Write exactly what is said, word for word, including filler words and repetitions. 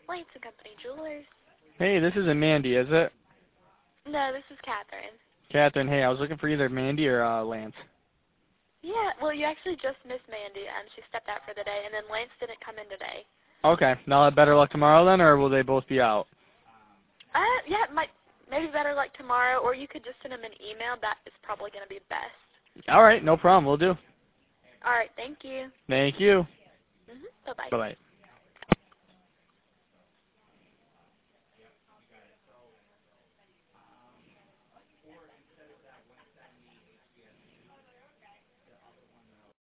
Lance and Company Jewelers. Hey, this isn't Mandy, is it? No, this is Catherine. Catherine, hey, I was looking for either Mandy or uh, Lance. Yeah, well, you actually just missed Mandy, and she stepped out for the day, and then Lance didn't come in today. Okay, now have better luck tomorrow then, or will they both be out? Uh, yeah, might maybe better like tomorrow, or you could just send him an email. That is probably going to be best. All right, no problem, we'll do. All right, thank you. Thank you. Mm-hmm. Bye-bye. Bye-bye.